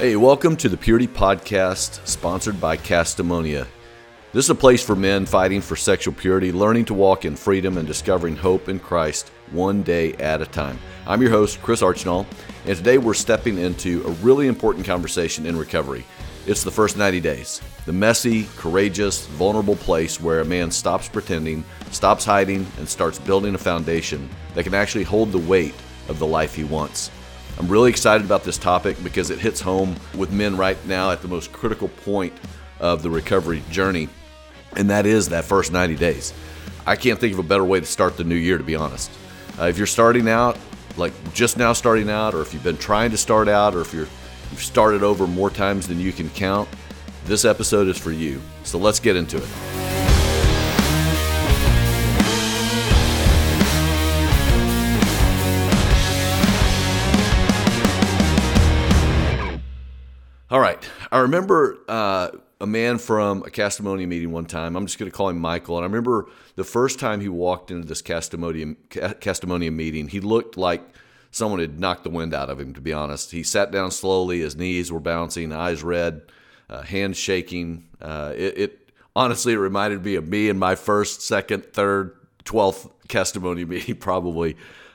Hey, welcome to the Purity Podcast, sponsored by Castamonia. This is a place for men fighting for sexual purity, learning to walk in freedom, and discovering hope in Christ one day at a time. I'm your host, Chris Archinall, and today we're stepping into a really important conversation in recovery. It's the first 90 days, the messy, courageous, vulnerable place where a man stops pretending, stops hiding, and starts building a foundation that can actually hold the weight of the life he wants. I'm really excited about this topic because it hits home with men right now at the most critical point of the recovery journey, and that is that first 90 days. I can't think of a better way to start the new year, to be honest. If you're starting out, like just now starting out, or if you've been trying to start out, or if you've started over more times than you can count, this episode is for you. So let's get into it. All right. I remember a man from a Castamonia meeting one time. I'm just going to call him Michael. And I remember the first time he walked into this Castamonia meeting, he looked like someone had knocked the wind out of him, to be honest. He sat down slowly. His knees were bouncing, eyes red, hands shaking. Honestly, it reminded me of me in my first, second, third, 12th Castamonia meeting, probably.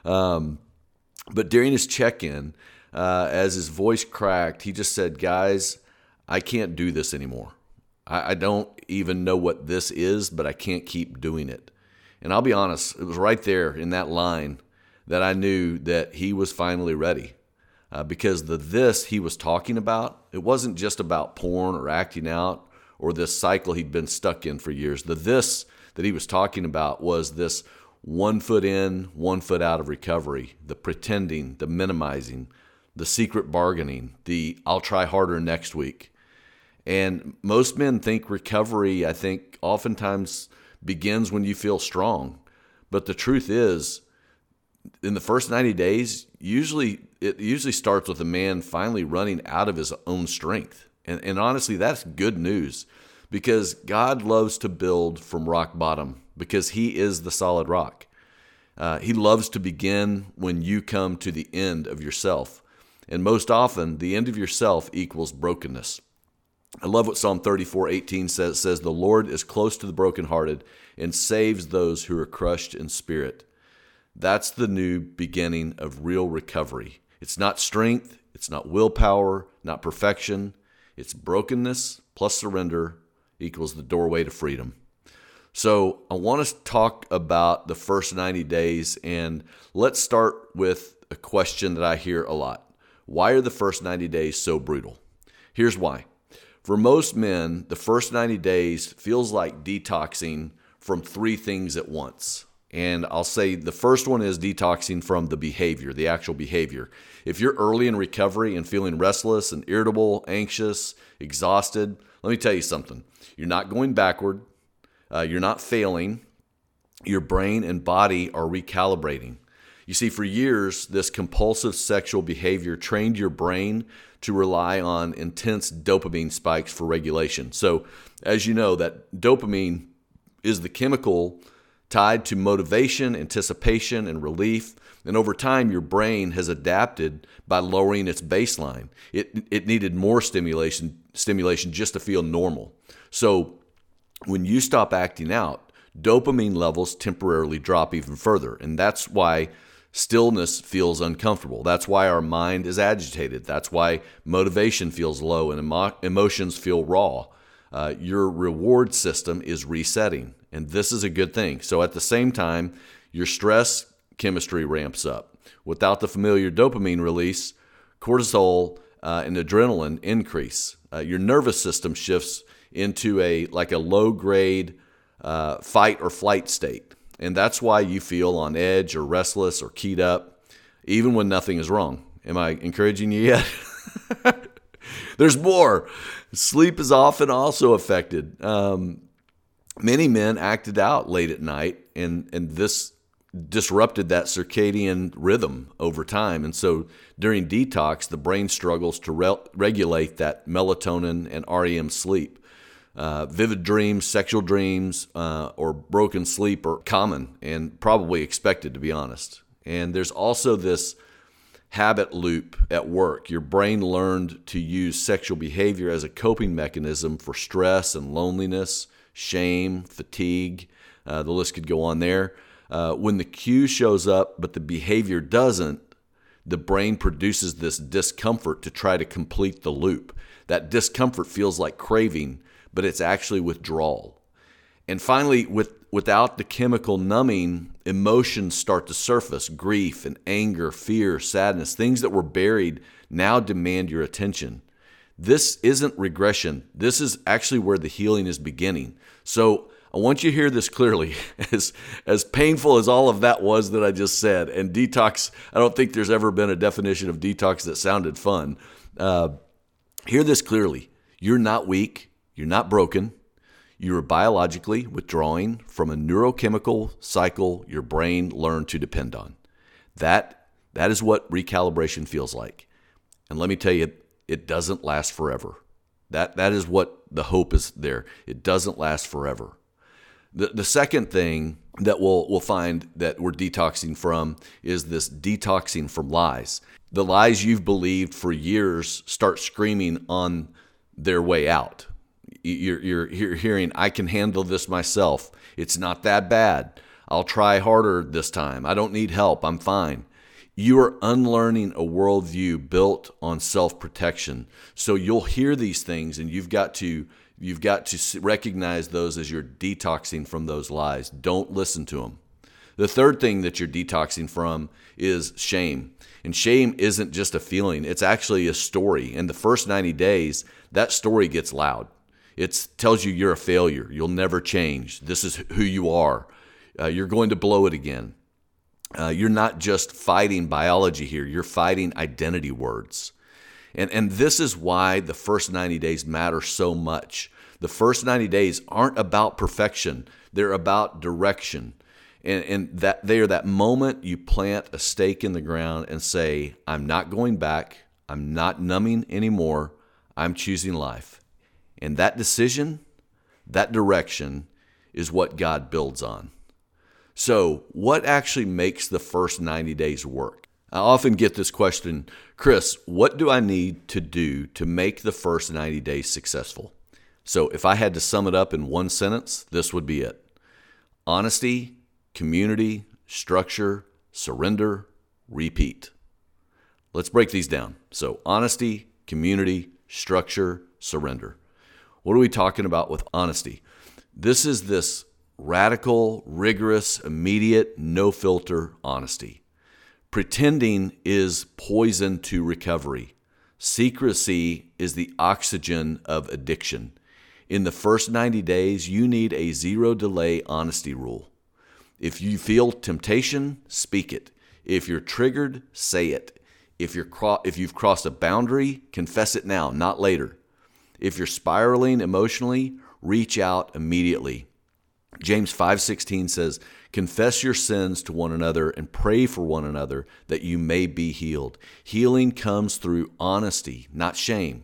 But during his check-in, as his voice cracked, he just said, "Guys, I can't do this anymore. I don't even know what this is, but I can't keep doing it." And I'll be honest, it was right there in that line that I knew that he was finally ready. Because the this he was talking about, it wasn't just about porn or acting out or this cycle he'd been stuck in for years. The this that he was talking about was this 1 foot in, 1 foot out of recovery, the pretending, the minimizing, the secret bargaining, the I'll try harder next week. And most men think recovery, I think, oftentimes begins when you feel strong. But the truth is, in the first 90 days, it usually starts with a man finally running out of his own strength. And honestly, that's good news, because God loves to build from rock bottom, because he is the solid rock. He loves to begin when you come to the end of yourself. And most often, the end of yourself equals brokenness. I love what Psalm 34:18 says. It says, "The Lord is close to the brokenhearted and saves those who are crushed in spirit." That's the new beginning of real recovery. It's not strength. It's not willpower, not perfection. It's brokenness plus surrender equals the doorway to freedom. So I want us to talk about the first 90 days, and let's start with a question that I hear a lot. Why are the first 90 days so brutal? Here's why. For most men, the first 90 days feels like detoxing from 3 things at once. And I'll say the first one is detoxing from the behavior, the actual behavior. If you're early in recovery and feeling restless and irritable, anxious, exhausted, let me tell you something. You're not going backward. You're not failing. Your brain and body are recalibrating. You see, for years, this compulsive sexual behavior trained your brain to rely on intense dopamine spikes for regulation. So, as you know, that dopamine is the chemical tied to motivation, anticipation, and relief. And over time, your brain has adapted by lowering its baseline. It needed more stimulation just to feel normal. So, when you stop acting out, dopamine levels temporarily drop even further. And that's why stillness feels uncomfortable. That's why our mind is agitated. That's why motivation feels low and emotions feel raw. Your reward system is resetting, and this is a good thing. So at the same time, your stress chemistry ramps up. Without the familiar dopamine release, cortisol and adrenaline increase. Your nervous system shifts into a low-grade fight or flight state. And that's why you feel on edge or restless or keyed up, even when nothing is wrong. Am I encouraging you yet? There's more. Sleep is often also affected. Many men acted out late at night, and this disrupted that circadian rhythm over time. And so during detox, the brain struggles to regulate that melatonin and REM sleep. Vivid dreams, sexual dreams, or broken sleep are common and probably expected, to be honest. And there's also this habit loop at work. Your brain learned to use sexual behavior as a coping mechanism for stress and loneliness, shame, fatigue. The list could go on there. When the cue shows up but the behavior doesn't, the brain produces this discomfort to try to complete the loop. That discomfort feels like craving, but it's actually withdrawal. And finally, without the chemical numbing, emotions start to surface. Grief and anger, fear, sadness, things that were buried now demand your attention. This isn't regression. This is actually where the healing is beginning. So I want you to hear this clearly. As painful as all of that was that I just said, and detox, I don't think there's ever been a definition of detox that sounded fun. Hear this clearly. You're not weak. You're not broken. You are biologically withdrawing from a neurochemical cycle your brain learned to depend on. That is what recalibration feels like. And let me tell you, it doesn't last forever. That is what the hope is there. It doesn't last forever. The second thing that we'll find that we're detoxing from is this detoxing from lies. The lies you've believed for years start screaming on their way out. You're hearing, I can handle this myself. It's not that bad. I'll try harder this time. I don't need help. I'm fine. You are unlearning a worldview built on self-protection. So you'll hear these things, and you've got to recognize those as you're detoxing from those lies. Don't listen to them. The third thing that you're detoxing from is shame. And shame isn't just a feeling. It's actually a story. In the first 90 days, that story gets loud. It tells you you're a failure. You'll never change. This is who you are. You're going to blow it again. You're not just fighting biology here. You're fighting identity words. And this is why the first 90 days matter so much. The first 90 days aren't about perfection. They're about direction. And that they are that moment you plant a stake in the ground and say, I'm not going back. I'm not numbing anymore. I'm choosing life. And that decision, that direction is what God builds on. So what actually makes the first 90 days work? I often get this question, Chris, what do I need to do to make the first 90 days successful? So if I had to sum it up in one sentence, this would be it. Honesty, community, structure, surrender, repeat. Let's break these down. So honesty, community, structure, surrender. What are we talking about with honesty? This is this radical, rigorous, immediate, no filter honesty. Pretending is poison to recovery. Secrecy is the oxygen of addiction. In the first 90 days, you need a zero delay honesty rule. If you feel temptation, speak it. If you're triggered, say it. If you've crossed a boundary, confess it now, not later. If you're spiraling emotionally, reach out immediately. James 5:16 says, confess your sins to one another and pray for one another that you may be healed. Healing comes through honesty, not shame.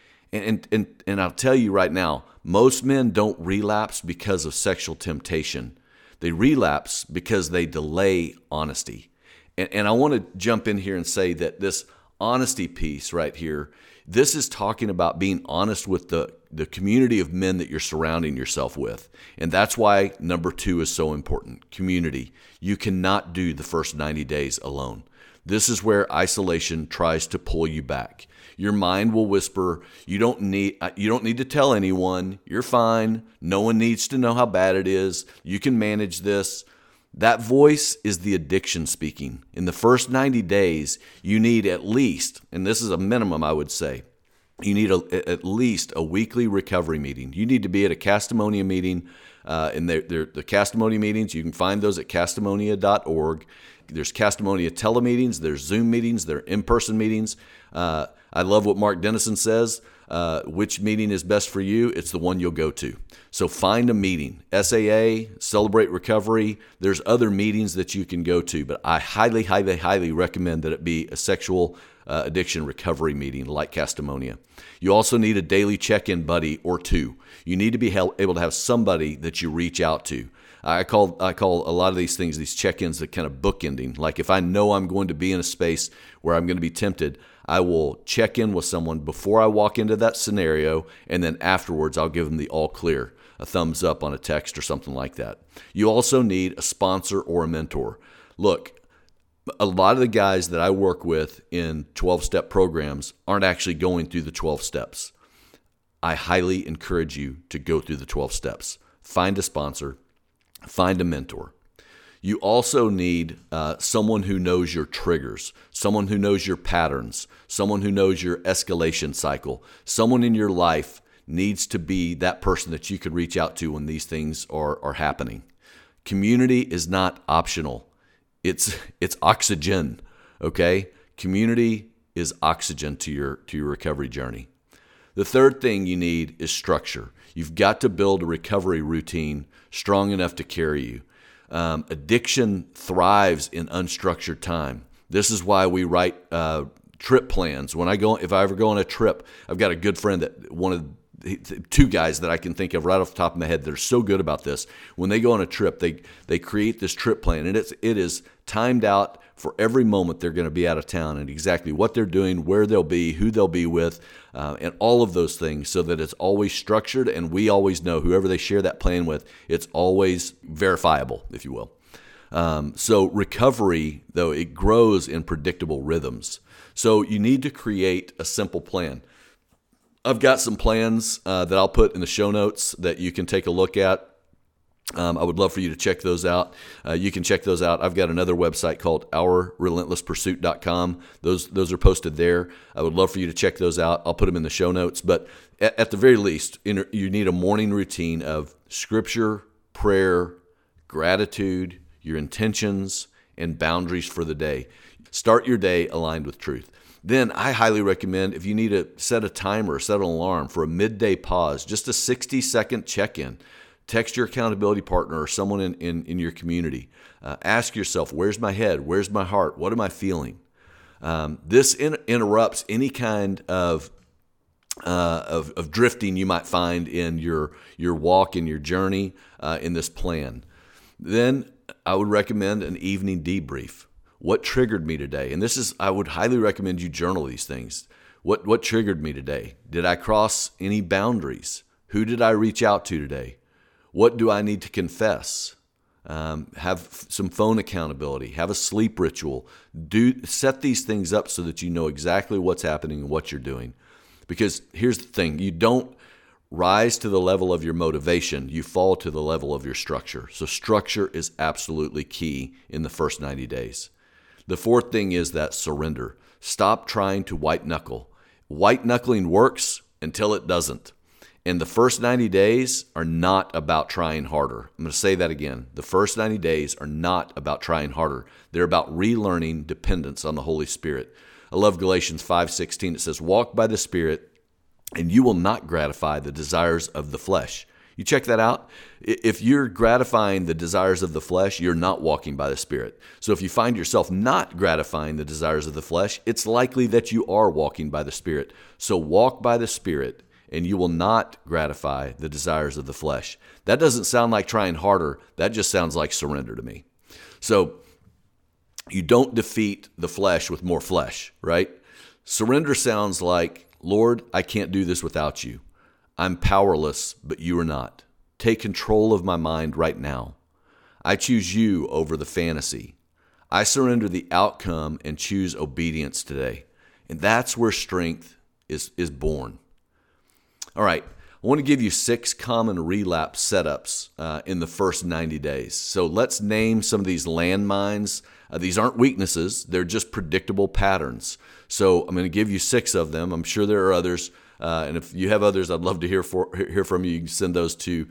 And I'll tell you right now, most men don't relapse because of sexual temptation. They relapse because they delay honesty. And I want to jump in here and say that this honesty piece right here, this is talking about being honest with the community of men that you're surrounding yourself with. And that's why number 2 is so important, community. You cannot do the first 90 days alone. This is where isolation tries to pull you back. Your mind will whisper, you don't need to tell anyone. You're fine. No one needs to know how bad it is. You can manage this. That voice is the addiction speaking. In the first 90 days, you need at least, and this is a minimum I would say, you need at least a weekly recovery meeting. You need to be at a Castamonia meeting. And the Castamonia meetings, you can find those at castamonia.org. There's Castamonia telemeetings, there's Zoom meetings, there are in-person meetings. I love what Mark Dennison says. which meeting is best for you, it's the one you'll go to. So find a meeting. SAA, Celebrate Recovery, there's other meetings that you can go to, but I highly, highly, highly recommend that it be a sexual addiction recovery meeting like Castamonia. You also need a daily check-in buddy or two. You need to be able to have somebody that you reach out to. I call a lot of these things, these check-ins, the kind of bookending. Like if I know I'm going to be in a space where I'm going to be tempted, I will check in with someone before I walk into that scenario, and then afterwards I'll give them the all clear, a thumbs up on a text or something like that. You also need a sponsor or a mentor. Look, a lot of the guys that I work with in 12-step programs aren't actually going through the 12 steps. I highly encourage you to go through the 12 steps. Find a sponsor, find a mentor. You also need someone who knows your triggers, someone who knows your patterns, someone who knows your escalation cycle. Someone in your life needs to be that person that you could reach out to when these things are happening. Community is not optional. It's oxygen, okay? Community is oxygen to your recovery journey. The third thing you need is structure. You've got to build a recovery routine strong enough to carry you. Addiction thrives in unstructured time. This is why we write trip plans. If I ever go on a trip, I've got a good friend two guys that I can think of right off the top of my head that are so good about this. When they go on a trip, they create this trip plan, and it is timed out for every moment they're going to be out of town and exactly what they're doing, where they'll be, who they'll be with, and all of those things, so that it's always structured and we always know whoever they share that plan with, it's always verifiable, if you will. So recovery, though, it grows in predictable rhythms. So you need to create a simple plan. I've got some plans that I'll put in the show notes that you can take a look at. I would love for you to check those out. You can check those out. I've got another website called OurRelentlessPursuit.com. Those are posted there. I would love for you to check those out. I'll put them in the show notes. But at the very least, you need a morning routine of scripture, prayer, gratitude, your intentions, and boundaries for the day. Start your day aligned with truth. Then I highly recommend, if you need to set a timer, set an alarm for a midday pause, just a 60-second check-in. Text your accountability partner or someone in your community. Ask yourself, where's my head? Where's my heart? What am I feeling? This interrupts any kind of drifting you might find in your walk, in your journey, in this plan. Then I would recommend an evening debrief. What triggered me today? And I would highly recommend you journal these things. What triggered me today? Did I cross any boundaries? Who did I reach out to today? What do I need to confess? Have some phone accountability. Have a sleep ritual. Set these things up so that you know exactly what's happening and what you're doing. Because here's the thing. You don't rise to the level of your motivation. You fall to the level of your structure. So structure is absolutely key in the first 90 days. The fourth thing is that surrender. Stop trying to white knuckle. White knuckling works until it doesn't. And the first 90 days are not about trying harder. I'm going to say that again. The first 90 days are not about trying harder. They're about relearning dependence on the Holy Spirit. I love Galatians 5:16. It says, walk by the Spirit, and you will not gratify the desires of the flesh. You check that out. If you're gratifying the desires of the flesh, you're not walking by the Spirit. So if you find yourself not gratifying the desires of the flesh, it's likely that you are walking by the Spirit. So walk by the Spirit, and you will not gratify the desires of the flesh. That doesn't sound like trying harder. That just sounds like surrender to me. So you don't defeat the flesh with more flesh, right? Surrender sounds like, Lord, I can't do this without you. I'm powerless, but you are not. Take control of my mind right now. I choose you over the fantasy. I surrender the outcome and choose obedience today. And that's where strength is born. All right, I want to give you 6 common relapse setups in the first 90 days. So let's name some of these landmines. These aren't weaknesses. They're just predictable patterns. So I'm going to give you 6 of them. I'm sure there are others. And if you have others, I'd love to hear from you. You can send those to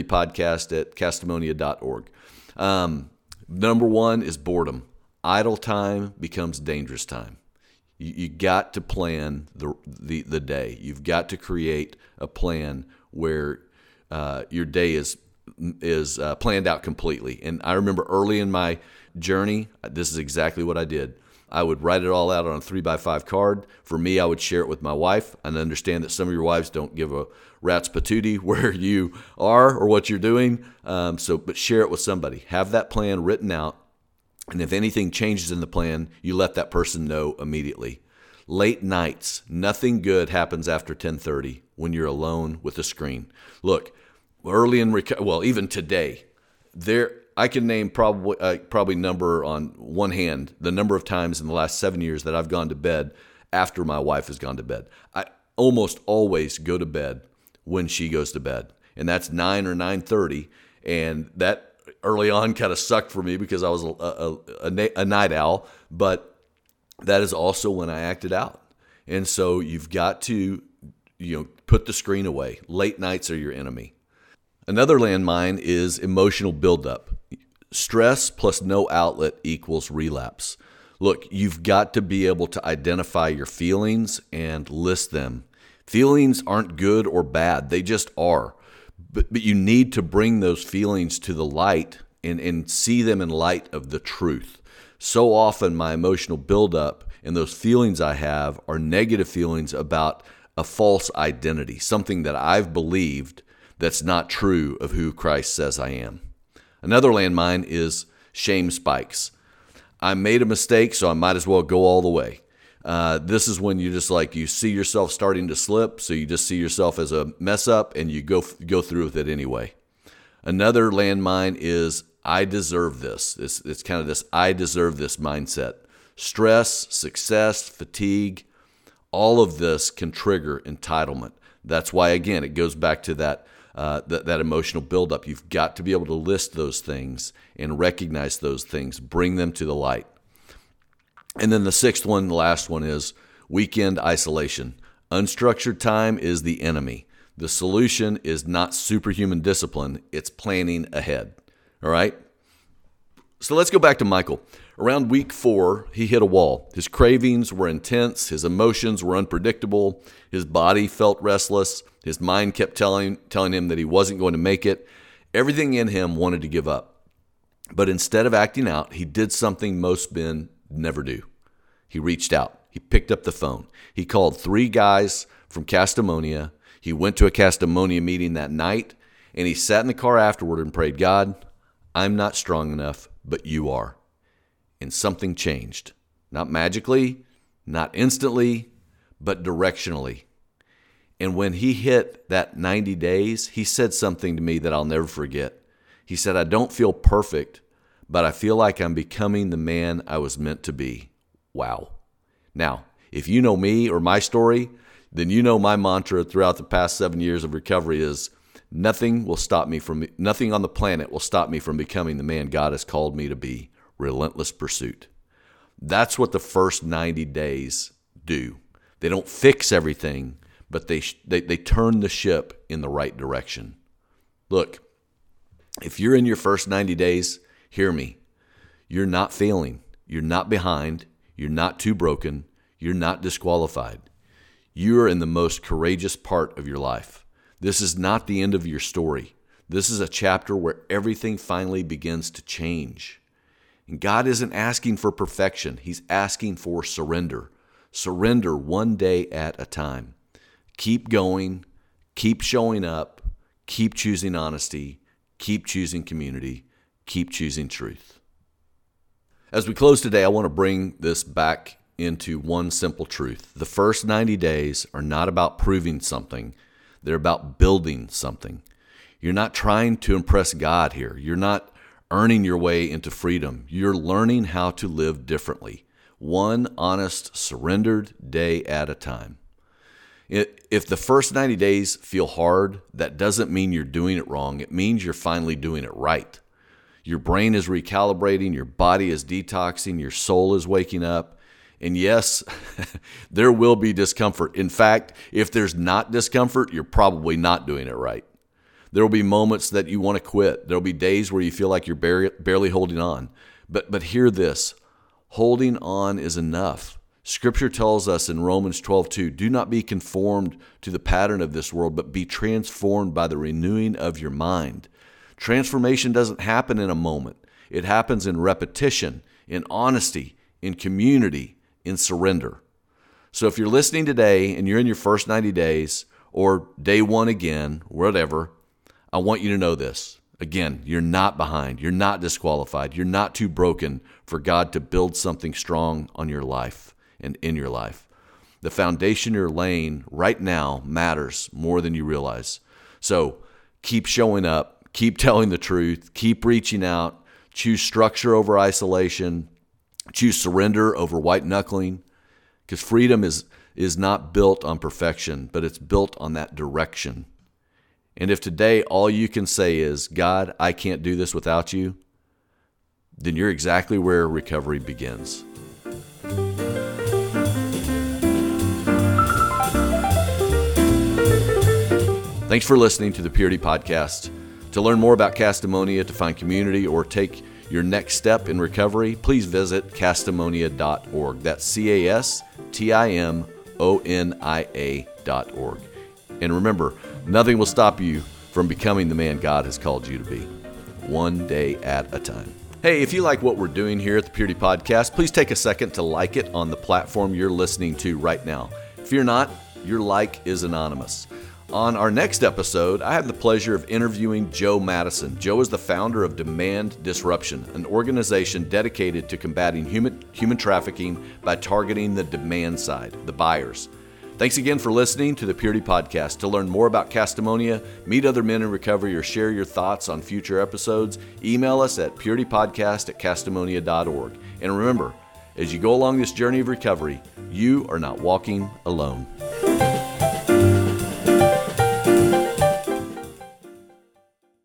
puritypodcast@castamonia.org. Number 1 is boredom. Idle time becomes dangerous time. You got to plan the day. You've got to create a plan where your day is planned out completely. And I remember early in my journey, this is exactly what I did. I would write it all out on a 3x5 card. For me, I would share it with my wife. And understand that some of your wives don't give a rat's patootie where you are or what you're doing. But share it with somebody. Have that plan written out. And if anything changes in the plan, you let that person know immediately. Late nights, nothing good happens after 10:30 when you're alone with a screen. Look, early in even today, I can name probably number on one hand the number of times in the last 7 years that I've gone to bed after my wife has gone to bed. I almost always go to bed when she goes to bed, and that's 9 or 9:30, and that early on kind of sucked for me because I was a night owl, but that is also when I acted out. And so you've got to, put the screen away. Late nights are your enemy. Another landmine is emotional buildup. Stress plus no outlet equals relapse. Look, you've got to be able to identify your feelings and list them. Feelings aren't good or bad. They just are. But you need to bring those feelings to the light and see them in light of the truth. So often my emotional buildup and those feelings I have are negative feelings about a false identity, something that I've believed that's not true of who Christ says I am. Another landmine is shame spikes. I made a mistake, so I might as well go all the way. This is when you just you see yourself starting to slip, so you just see yourself as a mess up and you go through with it anyway. Another landmine is I deserve this. It's kind of this I deserve this mindset. Stress, success, fatigue, all of this can trigger entitlement. That's why, again, it goes back to that emotional buildup. You've got to be able to list those things and recognize those things, bring them to the light. And then the sixth one, the last one, is weekend isolation. Unstructured time is the enemy. The solution is not superhuman discipline. It's planning ahead. All right? So let's go back to Michael. Around week 4, he hit a wall. His cravings were intense. His emotions were unpredictable. His body felt restless. His mind kept telling him that he wasn't going to make it. Everything in him wanted to give up. But instead of acting out, he did something most men never do. He reached out. He picked up the phone. He called 3 guys from Castamonia. He went to a Castamonia meeting that night, and he sat in the car afterward and prayed, God, I'm not strong enough, but you are. And something changed. Not magically, not instantly, but directionally. And when he hit that 90 days, he said something to me that I'll never forget. He said, I don't feel perfect, but I feel like I'm becoming the man I was meant to be. Wow. Now, if you know me or my story, then you know my mantra throughout the past 7 years of recovery is nothing on the planet will stop me from becoming the man God has called me to be. Relentless pursuit. That's what the first 90 days do. They don't fix everything, but they turn the ship in the right direction. Look, if you're in your first 90 days, hear me. You're not failing. You're not behind. You're not too broken. You're not disqualified. You are in the most courageous part of your life. This is not the end of your story. This is a chapter where everything finally begins to change. And God isn't asking for perfection. He's asking for surrender. Surrender one day at a time. Keep going. Keep showing up. Keep choosing honesty. Keep choosing community. Keep choosing truth. As we close today, I want to bring this back into one simple truth. The first 90 days are not about proving something. They're about building something. You're not trying to impress God here. You're not earning your way into freedom. You're learning how to live differently, one honest, surrendered day at a time. If the first 90 days feel hard, that doesn't mean you're doing it wrong. It means you're finally doing it right. Your brain is recalibrating, your body is detoxing, your soul is waking up. And yes, there will be discomfort. In fact, if there's not discomfort, you're probably not doing it right. There will be moments that you want to quit. There will be days where you feel like you're barely holding on. But hear this, holding on is enough. Scripture tells us in Romans 12:2, do not be conformed to the pattern of this world, but be transformed by the renewing of your mind. Transformation doesn't happen in a moment. It happens in repetition, in honesty, in community, in surrender. So if you're listening today and you're in your first 90 days or day one again, whatever, I want you to know this. Again, you're not behind. You're not disqualified. You're not too broken for God to build something strong on your life and in your life. The foundation you're laying right now matters more than you realize. So keep showing up, keep telling the truth, keep reaching out, choose structure over isolation, choose surrender over white knuckling, because freedom is not built on perfection, but it's built on that direction. And if today all you can say is, God, I can't do this without you, then you're exactly where recovery begins. Thanks for listening to the Purity Podcast. To learn more about Castamonia, to find community, or take your next step in recovery, please visit castamonia.org. That's CASTIMONIA.org. And remember, nothing will stop you from becoming the man God has called you to be, one day at a time. Hey, if you like what we're doing here at the Purity Podcast, please take a second to like it on the platform you're listening to right now. Fear not, your like is anonymous. On our next episode, I have the pleasure of interviewing Joe Madison. Joe is the founder of Demand Disruption, an organization dedicated to combating human trafficking by targeting the demand side, the buyers. Thanks again for listening to the Purity Podcast. To learn more about Castamonia, meet other men in recovery, or share your thoughts on future episodes, email us at puritypodcast@castamonia.org. And remember, as you go along this journey of recovery, you are not walking alone.